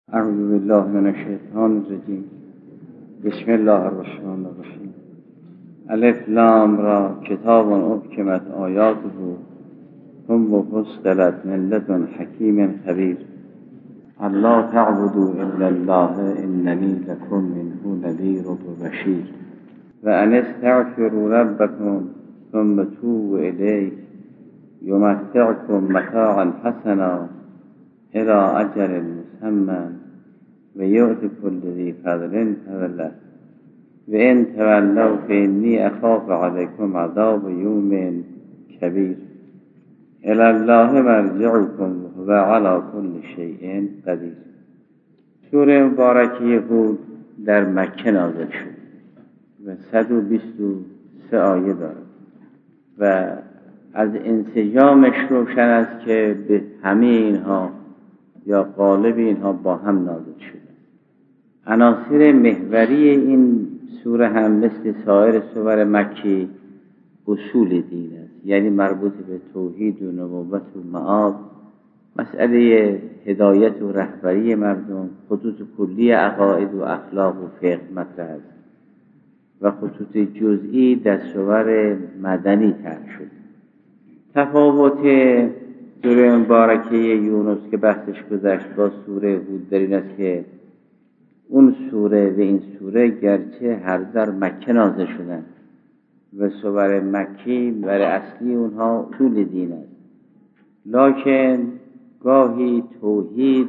اعوذ بالله من الشیطان الرجیم. بسم الله الرحمن الرحیم. الف لام را کتاب احکمت آیاته ثم فصلت من لدن حکیم خبیر. الا تعبدوا الا الله اننی لکم منه نذیر و بشیر. و ان استغفروا ربکم ثم توبوا الیه یمتعکم متاعا حسنا الی اجل مسمى و یؤتی کل ذی فضل فضله و ان تولوا فانی اخاف علیکم عذاب یوم کبیر. الی الله مرجعکم و علی کل شیء قدیر. سوره مبارکه هود در مکه نازل شد و 123 آیه دارد و از انسجامش روشن است که به همه اینها یا غالب اینها با هم نازل شده. عناصر محوری این سوره هم مثل سایر سور مکی اصول دین است، یعنی مربوط به توحید و نبوت و معاد، مسئله هدایت و رهبری مردم، خطوط کلی عقاید و اخلاق و فقه مطرح است و خطوط جزئی در سور مدنی طرح شد. تفاوت سوره مبارکه یونس که بحثش گذشت با سوره هود در این است که اون سوره و این سوره گرچه هر در مکه نازل شدن و سور مکی برای اصلی اونها اصول دین است، لکن گاهی توحید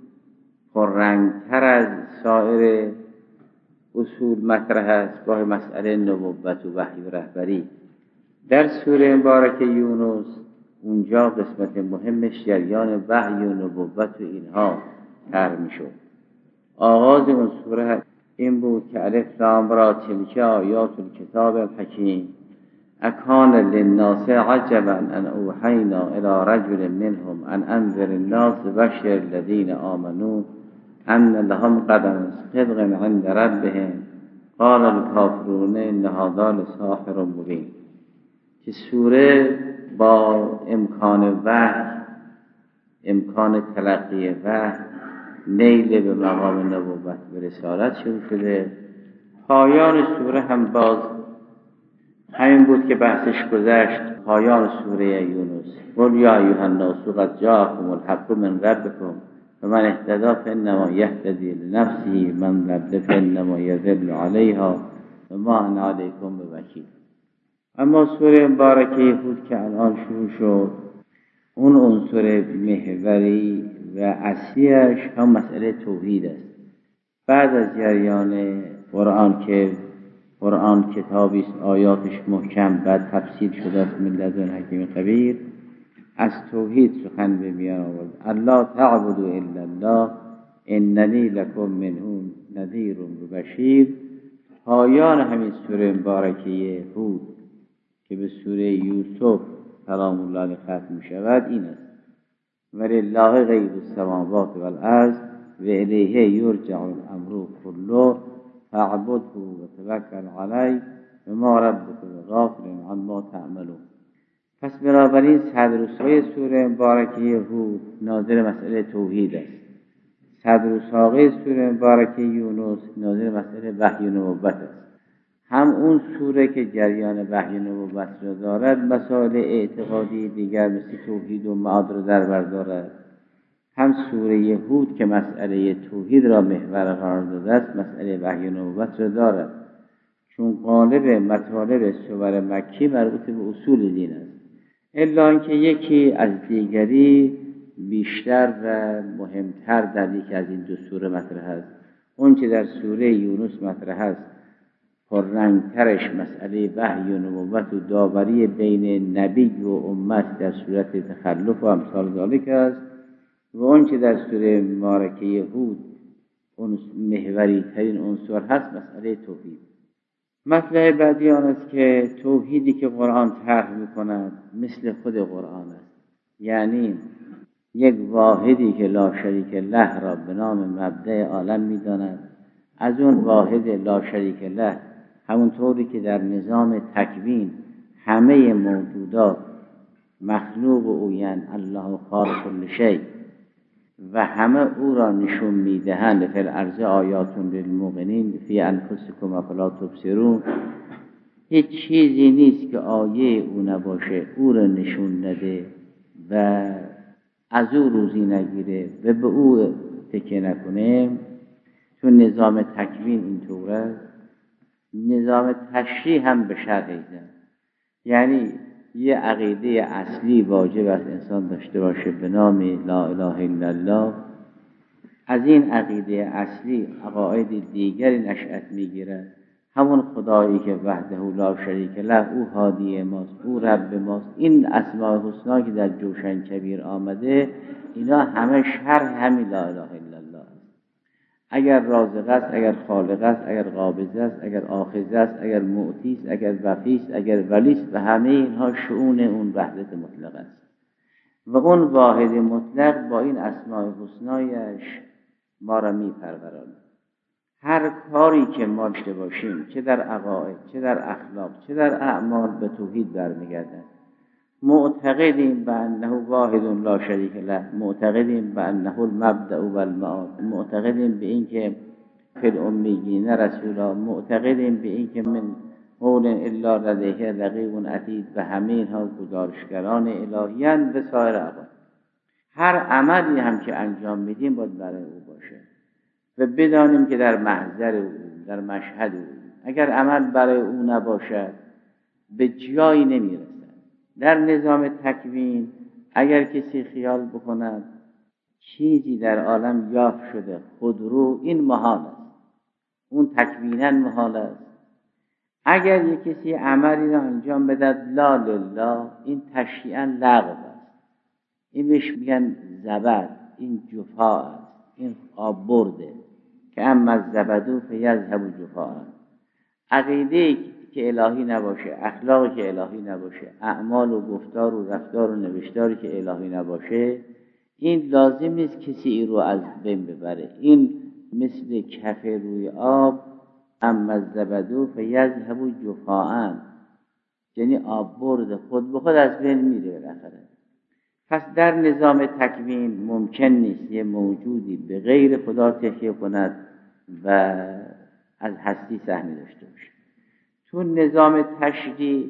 پررنگتر از سایر اصول مطرح است، گاهی مسئله نبوت و وحی و رهبری. در سوره مبارکه یونس اونجا قسمت مهمش جریان وحی و نبوت و اینها طرح میشد. آغاز اون سوره این بود که الف لام را تلک آیات الکتاب الحکیم اکان للناس عجبا ان اوحینا الی رجل منهم ان انذر الناس بشر الذین آمنوا ان لهم قدم صدق عند ربهم قال الکافرون ان هذا لساحر مبین. که سوره با امکان وحی، امکان تلقی وحی، نیل به مقام نبوت و رسالت شروع شده. پایان سوره هم باز همین بود که بحثش گذشت. پایان سوره یونس قل یا ایها الناس قد جاءکم الحق من ربکم فمن اهتدی فانما یهتدی لنفسه من ضل فانما یضل علیها وما انا علیکم بوکیل. اما سوره مبارکه هود که الان شروع شد، اون عنصر محوری و اصلیش هم مسئله توحید است. بعد از جریان قرآن که قرآن کتابی است آیاتش محکم بعد تفسیر شده است من لدن حکیم خبیر، از توحید سخن به میان آورد. الا تعبدوا الا الله اننی لکم منه نذیر و بشیر. پایان همین سوره مبارکه هود که به سوره یوسف سلام الله علیه ختم می شود این است: ولله غیب السماوات والارض و الیه یرجع الامر کله فاعبده و توکل علیه و ما ربک بغافل عما تعملون. پس بنابراین صدر سوره مبارکه هود ناظر مسئله توحید است. صدر سوره مبارکه یونس ناظر مسئله وحی و نبوت است. هم اون سوره که جریان وحی و نبوت را دارد مسائل اعتقادی دیگر مثل توحید و معاد را در بر دارد، هم سوره هود که مسئله توحید را محور قرار داده است مسئله وحی و نبوت را دارد، چون غالب مطالب سور مکی مربوط به اصول دین است، الا اینکه یکی از دیگری بیشتر و مهمتر در یکی از این دو سوره مطرح است. اون که در سوره یونس مطرح است پررنگترش مسئله وحی و نبوت و داوری بین نبی و امت در صورت تخلف و امثال ذالک است، و اون که در سوره مبارکه هود اون محوری ترین عنصر هست مسئله توحید. مطلب بعدی آن است که توحیدی که قرآن طرح می‌کند مثل خود قرآن است، یعنی یک واحدی که لا شریک له را به نام مبدأ عالم می‌داند. از اون واحد لا شریک له همونطوری که در نظام تکوین همه موجودات مخلوق اوین الله خالق کل شیء و همه او را نشون میدهند. فی الارض آیات للموقنین فی انفسکم افلا تبصرون. هیچ چیزی نیست که آیه او نباشه، او را نشون نده و از او روزی نگیره و به او تکیه نکنه. چون نظام تکوین اینطوره، نظام تشریح هم به شرح ایزن. یعنی یه عقیده اصلی واجب است انسان داشته باشه به نام لا اله الا الله. از این عقیده اصلی عقاید دیگری نشأت میگیرد. همون خدایی که وحده لا شریک له، او هادی ماست، او رب ماست. این اسماء الحسنا که در جوشن کبیر آمده، اینا همه شرح همین لا اله الا الله است. اگر رازق است، اگر خالق است، اگر قابض است، اگر آخذ است، اگر معطی است، اگر وفی است، اگر ولی است، و همه اینها شؤون اون وحدت مطلق است. و اون واحد مطلق با این اسماء الحسنایش ما را میپروراند. هر کاری که ما داشته باشیم، چه در عقاید، چه در اخلاق، چه در اعمال، به توحید برمیگردد. معتقدیم به انه واحد لا شریک له، معتقدیم به انه المبدأ و المعاد، معتقدیم به این که فی الامیین رسولا، معتقدیم به این که من قول الا لدیه رقیب عتید، و همه اینها گزارشگران الهیان و سایر عقاید. هر عملی هم که انجام میدیم باید برای او باشه و بدانیم که در محضر او، در مشهد او. اگر عمل برای او نباشد به جایی نمیرسد. در نظام تکوین اگر کسی خیال بکند چیزی در عالم یافت شده خودرو، این محال است، اون تکوینا محال است. اگر یک کسی عملی را انجام بدهد لا لله، این تشریعا لغو است. این بهش میگن زبد، این جفا است، این آب برده که اما الزبدو فیذهب جفاء. عقیده که الهی نباشه، اخلاقی که الهی نباشه، اعمال و گفتار و رفتار و نوشتاری که الهی نباشه، این لازم نیست کسی این رو از بین ببره. این مثل کف روی آب، اما الزبدو فیذهب جفاء، یعنی آب برده خود به خود از بین میره بالاخره. پس در نظام تکوین ممکن نیست یه موجودی به غیر خدا تکیه کند و از هستی سهمی داشته باشه. چون نظام تشریع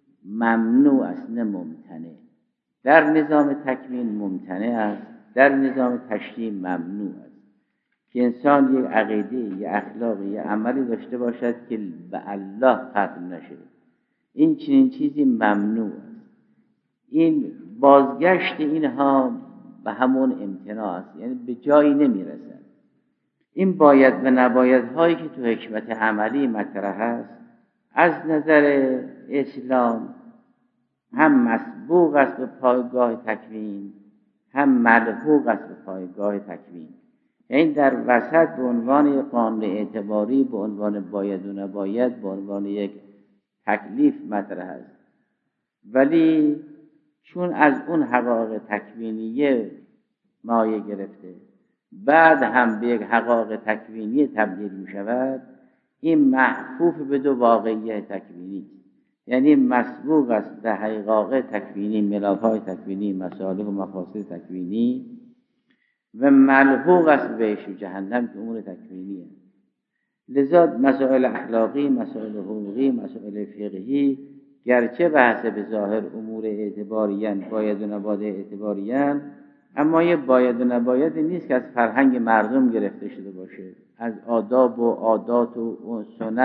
ممنوع است نه ممتنع. در نظام تکوین ممتنع است، در نظام تشریع ممنوع است که انسان یک عقیده، یک اخلاق، یک عملی داشته باشد که به الله ختم نشه. این چنین چیزی ممنوع است. این بازگشت اینها به همون امتناع است، یعنی به جایی نمیرسد. این باید و نباید هایی که تو حکمت عملی مطرح است، از نظر اسلام هم مسبوق است به پایگاه تکوین، هم ملحوق است به پایگاه تکوین. یعنی در وسط به عنوان قانون اعتباری، به عنوان باید و نباید، به عنوان یک تکلیف مطرح است. ولی چون از اون حقایق تکوینیه مایه گرفته، بعد هم به یک حقایق تکوینی تبدیل می شود، این محفوف به دو واقعیت تکوینی، یعنی مسبوق است به حقایق تکوینی، ملاک‌های تکوینی، مصالح و مفاسد تکوینی، و ملحوق است بهش جهنم که امور تکوینیه. لذا مسائل اخلاقی، مسائل حقوقی، مسائل فقهی گرچه بحث به ظاهر امور اعتباریان، باید و نباید اعتباریان، اما یه باید و نباید نیست که از فرهنگ مردم گرفته شده باشه، از آداب و عادات و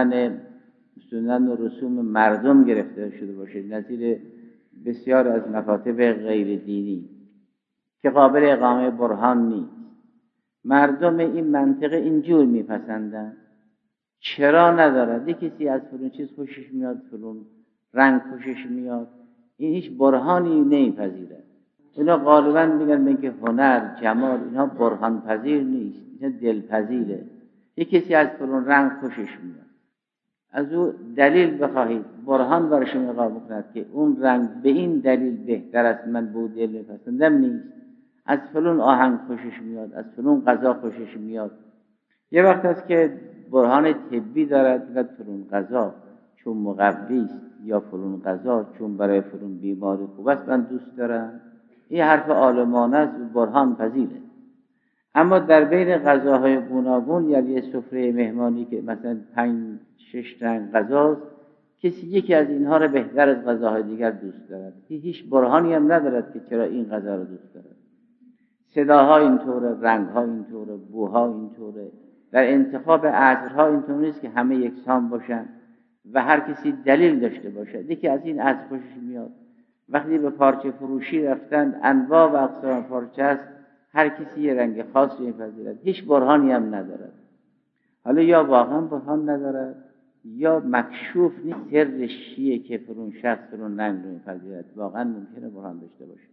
سنن و رسوم مردم گرفته شده باشه، نظیر بسیار از مکاتب غیر دینی که قابل اقامه برهان نیست. مردم این منطقه اینجور میپسندن. چرا ندارد؟ کسی از فلان چیز خوشش میاد، فلان رنگ خوشش میاد، این هیچ برهانی نمیپذیره. اینا غالبا میگن که هنر، جمال، اینا برهان پذیر نیست، اینا دلپذیره. یک کسی از فلان رنگ خوشش میاد، از او دلیل بخواهید، برهان برش اقامه کند که اون رنگ به این دلیل بهتر است، من به دل میپسندم، نیست. از فلان آهنگ خوشش میاد، از فلان غذا خوشش میاد. یه وقت است که برهان طبی دارد که فلان غذا چون مقوی است، یا فلان غذا چون برای فلان بیماری خوب است من دوست دارم. این حرف عالمانه است و برهان پذیره. اما در بین غذاهای گوناگون، یعنی یه سفره مهمانی که مثلا 5-6 رنگ غذاست، کسی یکی از اینها رو بهتر از غذاهای دیگر دوست دارد، هیچ برهانی هم ندارد که چرا این غذا رو دوست دارد. صداها اینطوره، رنگها اینطوره، بوها اینطوره. در انتخاب عطرها اینطور نیست که همه یکسان باشن و هر کسی دلیل داشته باشه. یکی از این عطر خوشش میاد. وقتی به پارچه فروشی رفتن، انواع و اقسام پارچه است، هر کسی یه رنگ خاص رو می‌پذیرد، هیچ برهانی هم ندارد. حالا یا واقعا برهان ندارد یا مکشوف نیست سرش چیه که فرون شخص فرون رنگ رو می‌پذیرد. واقعا ممکنه برهان داشته باشه.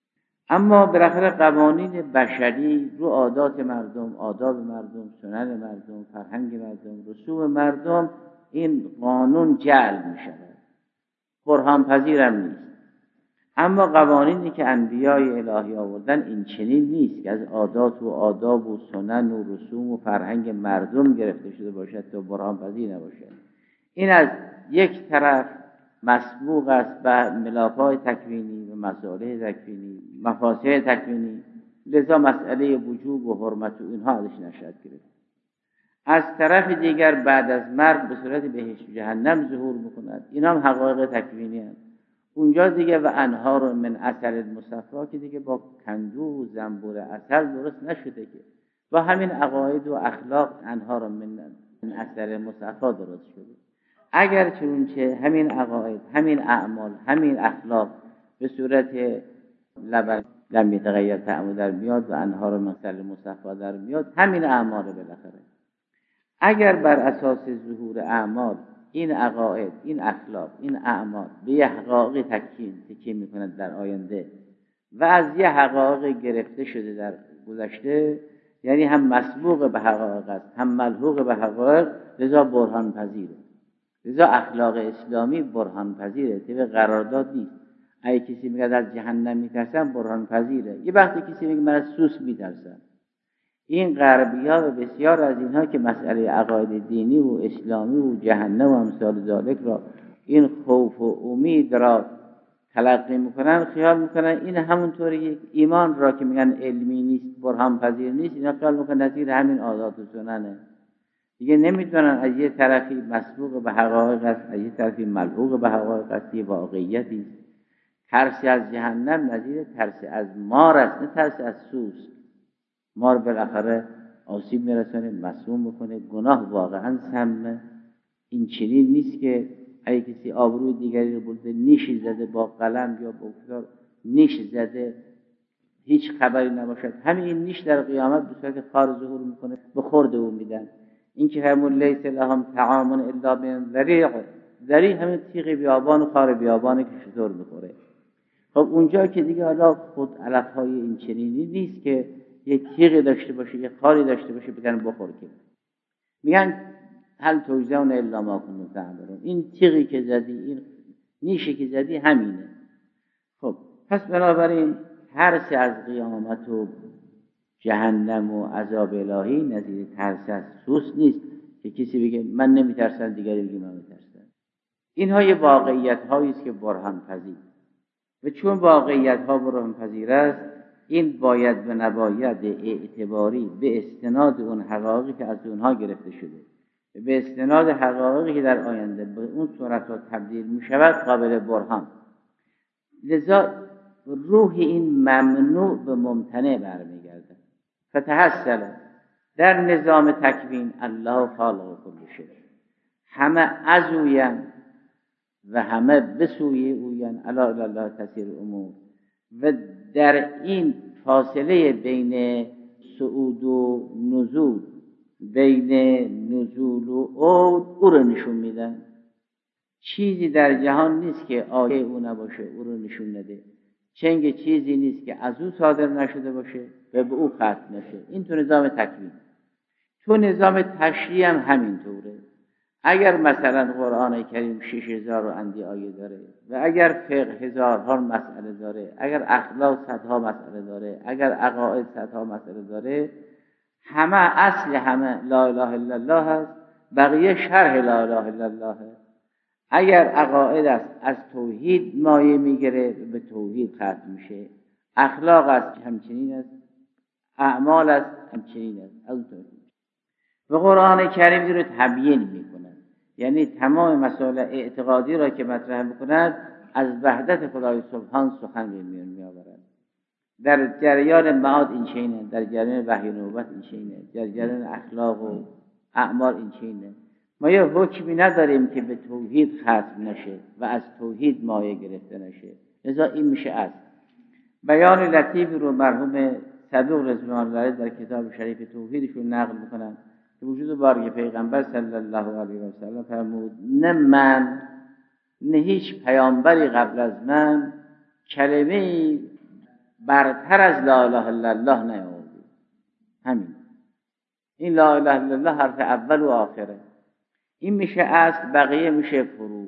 اما بالاخره قوانین بشری رو عادات مردم، آداب مردم، سنن مردم، فرهنگ مردم، رسوم مردم، این قانون جعل می شود، برهان پذیرم نیست. اما قوانینی که انبیای الهی آوردن این چنین نیست که از عادات و آداب و سنن و رسوم و فرهنگ مردم گرفته شده باشد تا برهان پذیر نباشد. این از یک طرف مسبوق است به ملاک‌های تکوینی و مصالح تکوینی، مفاسد تکوینی، لذا مسئله وجوب و حرمت و اینها ازش نشأت گرفت. از طرف دیگر بعد از مرگ به صورت بهشت و جهنم ظهور می‌کند. اینا هم حقایق تکوینی هستند. اونجا دیگه و انهار من عسل مصفا که دیگه با کندو و زنبور عسل درست نشده، که با همین عقاید و اخلاق انهار من عسل مصفا درست شده. اگر چنانچه همین عقاید، همین اعمال، همین اخلاق به صورت لبن لم یتغیر طعمه در میاد و انهار من عسل مصفا در میاد، همین اعمال بالاخره. اگر بر اساس ظهور اعمال این عقاید، این اخلاق، این اعمال به یه حقایق تکیه میکنند در آینده و از یه حقایق گرفته شده در گذشته، یعنی هم مسبوق به حقایق است هم ملحوق به حقایق، لذا برهان پذیره. لذا اخلاق اسلامی برهان پذیره، طبق قرارداد نیست. اگه کسی میگه از جهنم میترسم، برهان پذیره. یه وقتی کسی میگه من از سوس میترسم. این غربی‌ها و بسیار از اینها که مسئله عقاید دینی و اسلامی و جهنم و امثال ذالک را، این خوف و امید را تلقی میکنن، خیال میکنن این همونطوری ایمان را که میگن علمی نیست، برهان پذیر نیست، اینا خیال میکنن نظیر همین عادات و سننه. دیگه نمیدونن از یه طرفی مسبوق به حقایق است، از یه طرفی ملحوق به حقایق است، یه واقعیتی است. ترس از جهنم نظیر ترس از مار است، نه ترس از سوس. مار بالاخره آسیب میرسونه، مسموم بکنه. گناه واقعا سمه. این چنین نیست که اگه کسی آبروی دیگری رو برده نیشی زده با قلم یا با افتار نیش زده هیچ خبری نباشد، همین نیش در قیامت به صورت خار ظهور میکنه، به خورد او میدن. این که همون لیس لهم طعام الا من ذریع، ذریع همین تیغ بیابان و خار بیابانه که شطور میخوره. خب اونجا که دیگه حالا خود علفهای این چنینی نیست که یه تیغی داشته باشه، یه خاری داشته باشه بگن بخور، که میگن هل تجزون الا ما کنتم تعملون. این تیغی که زدی، این نیشی که زدی همینه. خب پس بنابراین ترس از قیامت و جهنم و عذاب الهی نظیر ترس از سوس نیست که کسی بگه من نمیترسم، دیگری بگه من میترسم. اینها یه واقعیت هایی است که برهان پذیر، و چون واقعیت ها برهان پذیر است، این باید و نباید اعتباری به استناد اون حقایقی که از اونها گرفته شده، به استناد حقایقی که در آینده به اون صورتها تبدیل می شود قابل برهان. لذا روح این ممنوع به ممتنع برمیگرده. فتحصل در نظام تکوین الله خالق کل شی، همه از اوین و همه به سوی اوین، الا الی الله تسیر الامور. و در این فاصله بین صعود و نزول، بین نزول و عود، او رو نشون میدن. چیزی در جهان نیست که آیه او نباشه، او رو نشون نده. چنگ چیزی نیست که از او صادر نشده باشه و به او ختم نشه. این تو نظام تکوین. تو نظام تشریع هم همینطوره. اگر مثلا قرآن کریم 6000 و اندی آیه داره و اگر فقه هزارها مسئله داره، اگر اخلاق صدها مسئله داره، اگر عقاید صدها مسئله داره، همه اصل همه لا اله الا الله هست، بقیه شرح لا اله الا الله هست. اگر عقاید است از توحید مایه میگیره به توحید ختم میشه، اخلاق است همچنین است، اعمال است همچنین است. از و قرآن کریم این رو تبیین میکند، یعنی تمام مسائل اعتقادی را که مطرح میکند از وحدت خدای سبحان سخن میان میآورد. در جریان معاد این چینه، در جریان وحی و نبوت این چینه، در جریان اخلاق و اعمال این چینه. ما یه حکمی نداریم که به توحید ختم نشه و از توحید مایه گرفته نشه. لذا این میشه است. بیان لطیفی رو مرحوم صدوق رضوان الله در کتاب شریف توحیدشون نقل میکنن که وجود بارگه پیغمبر صلی الله علیه و سلم فرمود نه من نه هیچ پیامبری قبل از من کلمه برتر از لا اله الا الله نیاورد. همین این لا اله الا الله حرف اول و آخره. این میشه اصل، بقیه میشه فرو.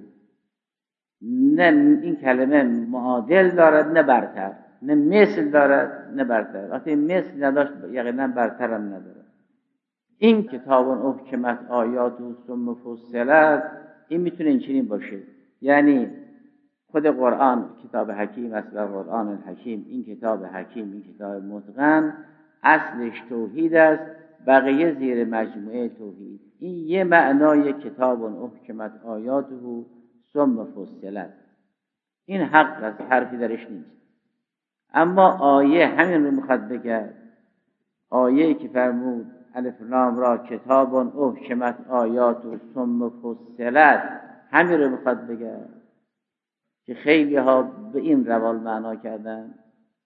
نه این کلمه معادل دارد نه برتر، نه مثل دارد نه برتر. وقتی مثل نداشت یقینا برتر هم ندارد. این کتاب احکمت آیات و ثم فصلت، این میتونه اینچنین باشه، یعنی خود قرآن کتاب حکیم است و قرآن الحکیم، این کتاب حکیم، این کتاب متقن، اصلش توحید است، بقیه زیر مجموعه توحید. این یه معنای کتاب احکمت آیاته ثم فصلت. این حق است، حرفی درش نیست. اما آیه همین رو میخواد بگه. آیه که فرمود الف لام را کتاب احکمت آیاته ثم فصلت، همین رو میخواد بگه که خیلی ها به این روال معنا کردن،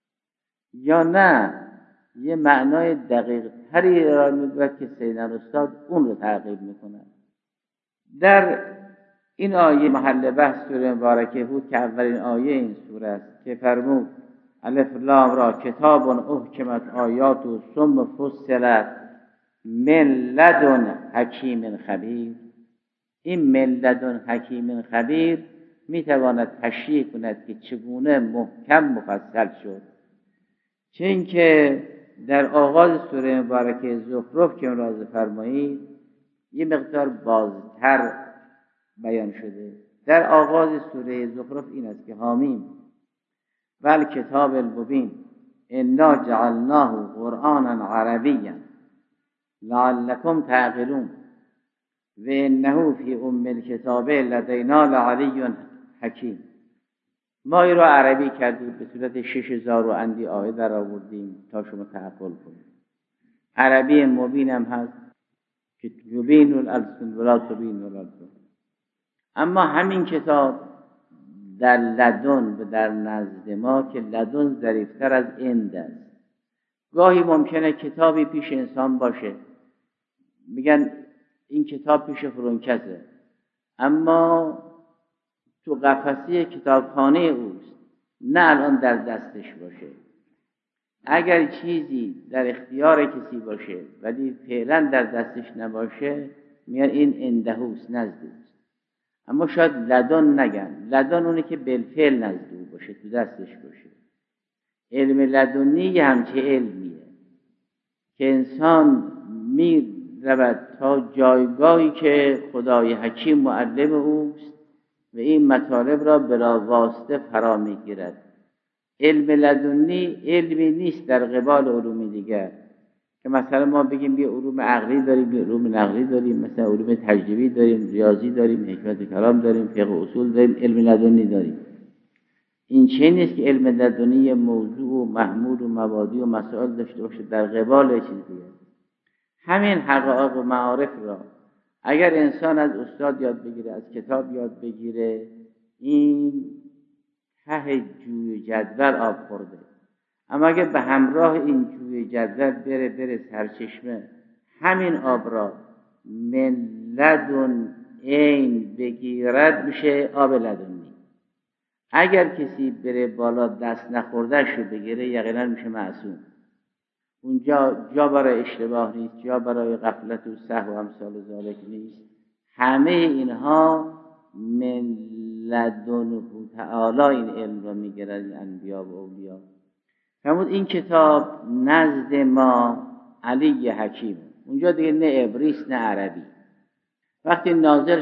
یا نه یه معنای دقیق تری را میگوید که سیدنا استاد اون رو تعقیب میکنن. در این آیه محل بحث سوره مبارکه هود که اولین آیه این سوره است که فرمود الف لام را کتاب احکمت آیات و ثم فصلت من لدن حکیم خبیر. این من لدن حکیم خبیر میتواند تشریح کند که چگونه محکم مفصل شد. چون که در آغاز سوره مبارکه زخرف که ملاحظه فرمایید یه مقدار بازتر بیان شده. در آغاز سوره زخرف این است که حامیم ول کتاب المبین انا جعلناه قرآنا عربیا لعلکم تعقلون و انه فی ام الکتاب لدینا لعلی حکیم. ما این رو عربی کردیم، به صورت 6000 و اندی آیه در آوردیم تا شما تعقل کنید. عربی مبین هم هست که یبین الالسن ولا تبین الالسن. اما همین کتاب در لدن و در نزد ما که لدن ظریفتر از اند است. گاهی ممکنه کتابی پیش انسان باشه میگن این کتاب پیش فرونکسه، اما تو قفسه کتابخانه اوست، نه الان در دستش باشه. اگر چیزی در اختیار کسی باشه ولی فعلا در دستش نباشه میگن این اندهوست، نزدوست. اما شاید لدن نگن، لدن اونه که بالفعل نزدو باشه، تو دستش باشه. علم لدنی همچه علمیه که انسان می رود تا جایگاهی که خدای حکیم معلم اوست و این مطالب را بلا واسطه فرا میگیرد. علم لدنی علمی نیست در قبال علوم دیگر که مثلا ما بگیم بیا علوم عقلی داریم، بیا علوم نقلی داریم، مثلا علوم تجربی داریم، ریاضی داریم، حکمت کلام داریم، فقه اصول داریم، علم لدنی داریم. این چه نیست که علم لدنی موضوع و محمول و مبادی و مسائل داشته باشه در قبال چیز دیگر. همین حقایق و معارف را اگر انسان از استاد یاد بگیره، از کتاب یاد بگیره، این ته جوی جدول آب خورده. اما اگر به همراه این جوی جدول بره سرچشمه، همین آب را من لدن عین بگیرد میشه آب لدنی. اگر کسی بره بالا دست نخوردهش رو بگیره یقینا میشه معصوم. اونجا جا برای اشتباه نیست، جا برای غفلت و سهو و امثال ذالک نیست. همه اینها من لدن تعالی این علم را میگیرد انبیا و اولیا. فرمود این کتاب نزد ما علی حکیم. اونجا دیگه نه عبریست نه عربی. وقتی نازل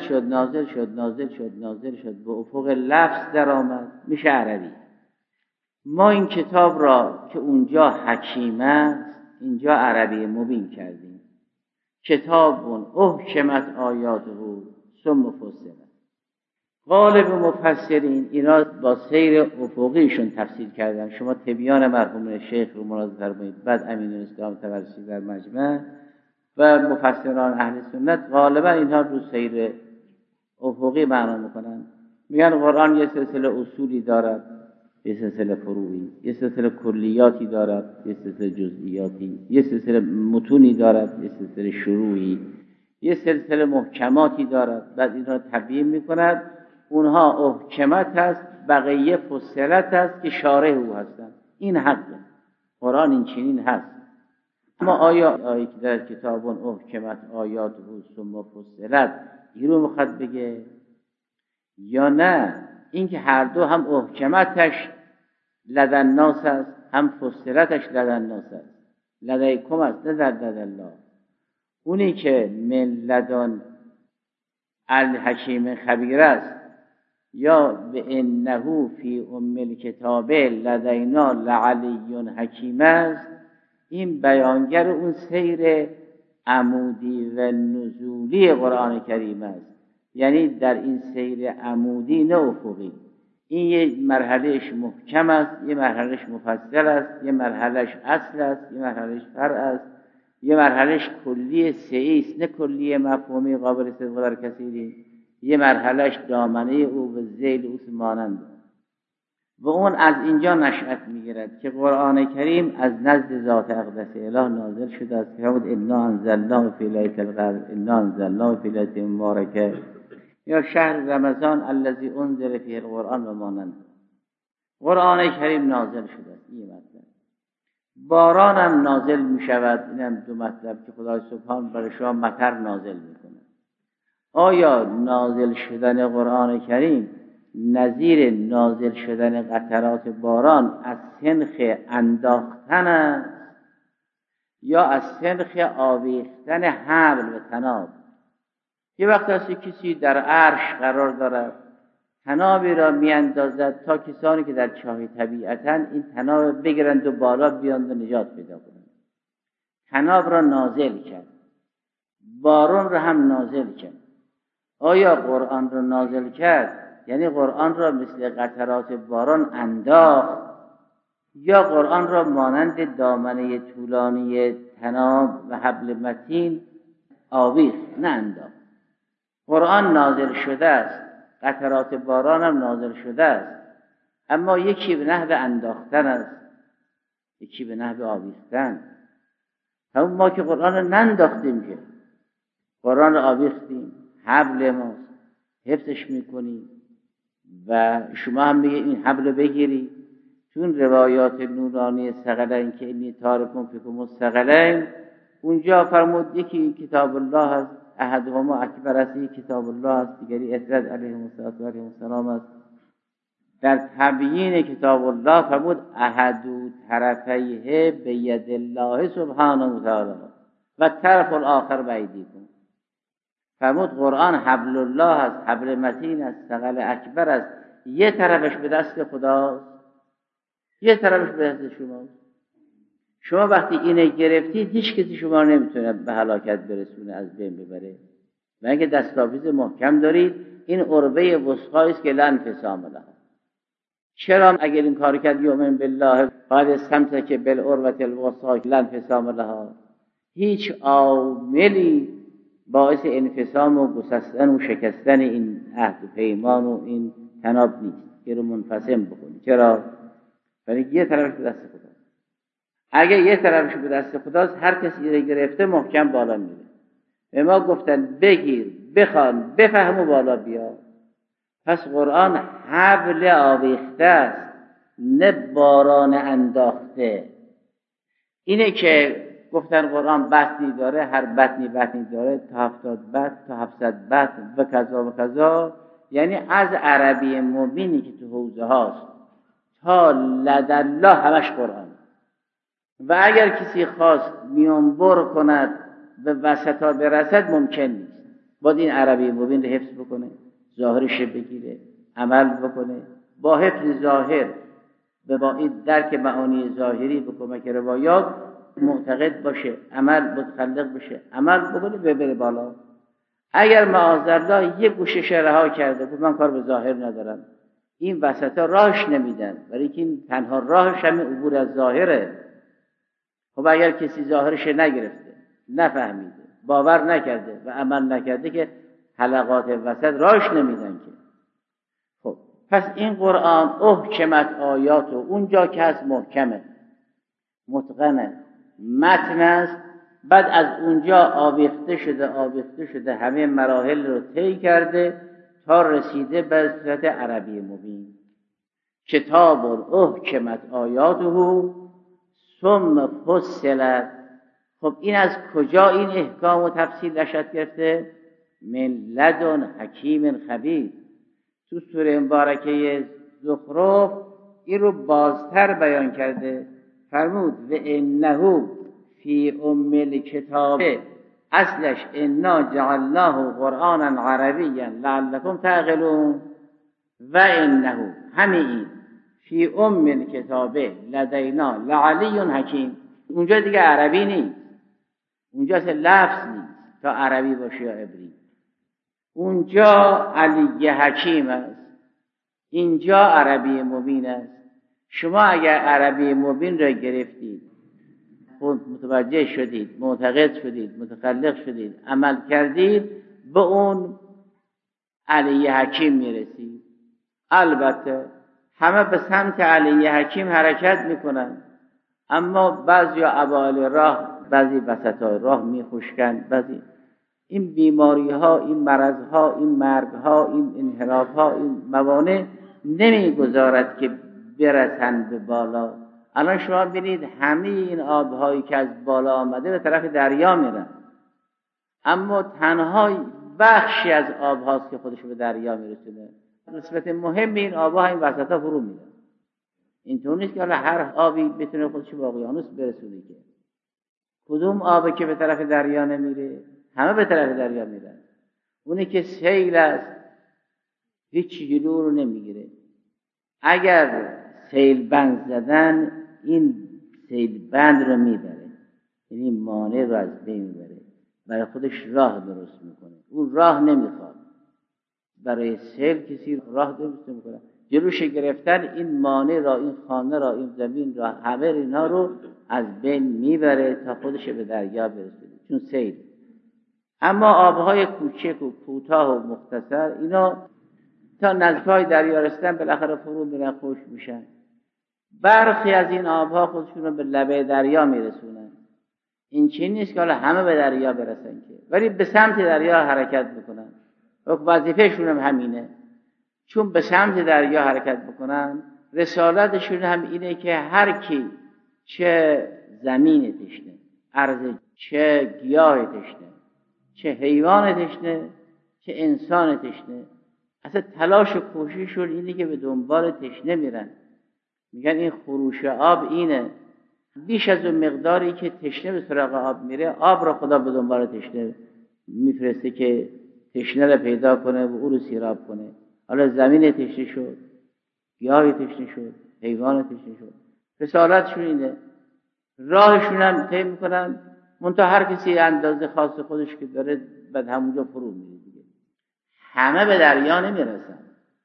شد به افق لفظ در آمد میشه عربی. ما این کتاب را که اونجا حکیم است اینجا عربی مبین کردیم. کتاب احکمت آیاته ثم فصلت. غالب مفسرین اینا با سیر افقیشون تفسیر کردن. شما تبیان مرحوم شیخ رو ملاحظه فرمایید، بعد امین الاسلام طبرسی در مجمع و مفسران اهل سنت غالبا اینها رو سیر افقی معنا میکنن. میگن قرآن یه سلسله اصولی دارد، یه سلسله فروعی، یه سلسله کلیاتی دارد، یه سلسله جزئیاتی، یه سلسله متونی دارد، یه سلسله شروعی، یه سلسله محکماتی دارد. بعد اینها تبیین میکند. اونها احکمت هست، بقیه فصلت هست که شارح او هستند. این حقه، قرآن این چنین هست. اما آیه که در کتاب احکمت آیاته ثم فصلت این رو میخواد بگه یا نه اینکه هر دو هم احکمتش لدن الناس است، هم فصلتش لدن الناس است. لدیکم است، نه در لدن الله. اونی که من لدن الحکیم خبیر است یا به انه فی ام الکتاب لدینا لعلی حکیم است، این بیانگر اون سیر عمودی و نزولی قرآن کریم است. یعنی در این سیر عمودی نه افقی. این یه مرحلهش محکم است، یه مرحلهش مفصل است، یه مرحلهش اصل است، یه مرحلهش فرع است، یه مرحلهش کلی سعی است نه کلی مفهومی قابل استدلال در کثیری، یه مرحلهش دامنه او و ذیل او مانند. و اون از اینجا نشأت میگیرد که قرآن کریم از نزد ذات اقدس اله نازل شده است. که انا انزلناه فی لیلة القدر انا انزلناه فی لیلة مبارکه یا شهر رمضان الذی انزل فیه القرآن و مانند. قرآن کریم نازل شده است. این مطلب. باران هم نازل می شود. این هم دو مطلب که خدای سبحان برای شما مطر نازل می کند. آیا نازل شدن قرآن کریم نظیر نازل شدن قطرات باران از سنخ انداختن است یا از سنخ آویختن حبل و طناب؟ یه وقت هست کسی در عرش قرار دارد، طنابی را می اندازد تا کسانی که در چاه طبیعتن این طناب بگیرند و بالا بیاند و نجات پیدا کنند. طناب را نازل کرد، باران را هم نازل کرد. آیا قرآن را نازل کرد یعنی قرآن را مثل قطرات باران انداخت یا قرآن را مانند دامنه طولانی طناب و حبل متین آویخت؟ نه انداخت. قرآن نازل شده است، قطرات باران هم نازل شده است، اما یکی به نحو انداختن است، یکی به نحو آویختن. همون ما که قرآن را ننداختیم، که قرآن را آویختیم، حبل ماست، حفظش میکنیم و شما هم میگه این حبل بگیری. چون روایات نورانی ثقلین که اینی تارکون فیکم الثقلین، اونجا فرمود یکی کتاب الله است، احدهما اکبر است، یکی کتاب الله است، دیگری اسرت علیه السلام است. در تبیین کتاب الله فرمود احدو طرفیه بید الله سبحانه و تعالی و طرف الاخر بایدیکم. فرمود قرآن حبل الله است، حبل متین است، ثقل اکبر است. یه طرفش به دست خداست، یه طرفش به دست شماست. شما وقتی اینه گرفتید هیچ کسی شما نمیتونه به هلاکت برسونه، از بین ببره. و اینکه دستاویز محکم دارید، این عربه وثقی است که لا انفصام لها. چرا اگر این کار کرد یؤمن بالله بعد استمسک بالعروة الوثقی لا انفصام لها؟ هیچ عاملی باعث انفصام و گسستن و شکستن این عهد و پیمان و این طناب نیست که رو منفصم بکنی. چرا؟ برای یه طرفش به دست خدا. اگه یه طرفش به دست خداست، هر کسی رو گرفته محکم بالا میره. به ما گفتن بگیر، بخوان، بفهم و بالا بیا. پس قرآن حبل آویخته است، نه باران انداخته. اینه که گفتن قرآن بطنی داره، هر بطنی داره تا 70 بطن تا 700 بطن و کذا و کذا. یعنی از عربی مبینی که تو حوزه هاست تا لدالله همش قرآن. و اگر کسی خواست میانبر کند به وسطا برسد ممکن نیست. باید این عربی مبین رو حفظ بکنه، ظاهرش بگیره، عمل بکنه، با حفظ ظاهر و با این درک معانی ظاهری به کمک روایات معتقد باشه، عمل متخلق بشه، عمل بکنه ببره بالا. اگر معاذالله یک گوشه رها کرده که من کار به ظاهر ندارم، این وسطا راهش نمیدن، برای که این تنها راهش همین عبور از ظاهره. خب اگر کسی ظاهرش نگرفته، نفهمیده، باور نکرده و عمل نکرده که حلقات وسط راهش نمیدن که. خب پس این قرآن احکمت آیات و اونجا که هست محکمه، متقنه، متن است، بعد از اونجا آویخته شده همه مراحل رو طی کرده تا رسیده به صورت عربی مبین. کتاب احکمت آیاته ثم فصلت. خب این از کجا این احکام و تفصیل نشد گرفته؟ من لدن حکیم خبیر. تو سوره مبارکه زخرف این رو بازتر بیان کرده، فرمود و انه فی ام الکتاب، اصلش انا جعلناه قرآنا عربیا لعلکم تعقلون. و انه همین فی ام الکتاب لدینا لعلی حکیم. اونجا دیگه عربی نیست، اونجا اصلا لفظ نیست تا عربی باشه یا عبری. اونجا علی حکیم است، اینجا عربی مبین است. شما اگر عربی مبین را گرفتید، خود متوجه شدید، معتقد شدید، متخلق شدید، عمل کردید، به اون علی حکیم میرسید. البته همه به سمت علی حکیم حرکت میکنن، اما بعضی اوایل راه، بعضی وسطای راه میخشکن، بعضی این بیماری ها، این مرض ها، این مرگ ها، این انحراف ها، این موانع نمیگذارد که برسن به بالا. الان شما ببینید همه این آبهایی که از بالا آمده به طرف دریا میرن، اما تنها بخشی از آب هاست که خودش به دریا میرسونه. نسبت مهم این آبها این وسطا فرو میرن. اینطور نیست که حالا هر آبی بتونه خودش به اقیانوس برسونه. که کدوم آبی که به طرف دریا نمیره؟ همه به طرف دریا میرن. اونی که سیل است هیچ جلو رو نمیگیره. اگر سیل بند زدن، این سیل بند رو میبره، یعنی مانع رو از بین میبره، برای خودش راه درست میکنه. اون راه نمیخواد، برای سیل کسی راه درست نمیکنه. جلوش گرفتن این مانع را، این خانه را، این زمین را، همه اینا رو از بین میبره تا خودش به دریا برسه، چون سیل. اما آبهای کوچک و کوتاه و مختصر، اینا تا نزدیکای دریا رسیدن بالاخره فرو میرن، خوش میشن. برخی از این آبها خودشون رو به لبه دریا میرسونن. این چیز نیست که حالا همه به دریا برسن که، ولی به سمت دریا حرکت میکنن. وظیفهشون هم همینه، چون به سمت دریا حرکت میکنن. رسالتشون هم اینه که هر کی چه زمین تشنه، ارض، چه گیاه تشنه، چه حیوان تشنه، چه انسان تشنه، اصلا تلاش و کوشششون اینه که به دنبال تشنه میرن. میگن این خروش آب اینه، بیش از اون مقداری که تشنه به سراغ آب میره، آب را خدا به دنبال تشنه میفرسته که تشنه را پیدا کنه و او رو سیراب کنه. حالا زمین تشنه شد، گیاه تشنه شد، حیوان تشنه شد. رسالتشون اینه، راهشون هم طی میکنن، منتها هر کسی اندازه خاص خودش که داره بعد همونجا فرو میره دیگه. همه به دریا نمیرسن.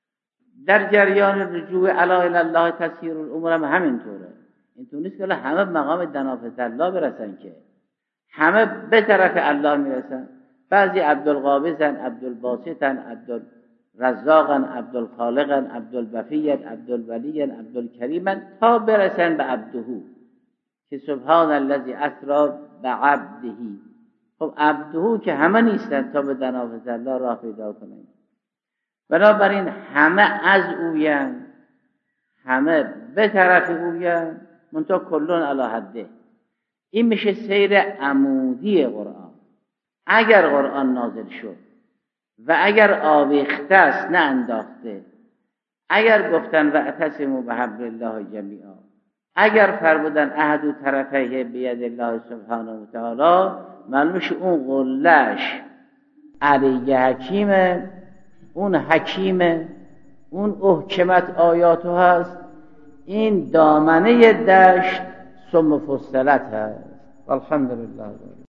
در جریان رجوع الی الله تسیر الامور هم همینطوره. اینطور نیست که همه مقام دنافت الله برسن، که همه به طرف الله میرسن. بعضی عبدالقابضن، عبدالباسطن، عبدالرزاقن، عبدالخالقن، عبدالبفیت، عبدالولیین، عبدالکریمن، تا برسن به عبده که سبحان الذی اسری بعبده. خب عبده که همه نیستن تا به دنافت الله راه پیدا کنن. بنابراین همه از اوین، همه به طرف اوین، منتها کلون علی حده. این میشه سیر عمودی قرآن. اگر قرآن نازل شد و اگر آویخته است نه انداخته، اگر گفتن واعتصموا بحبل الله جمیعا، اگر فرمودن احد طرفیه بید الله سبحانه و تعالی، معلومش اون قلهش علی حکیمه، اون حکیمه، اون احکمت آیاتو هست. این دامنه دشت ثم فصلت هست. الحمد لله.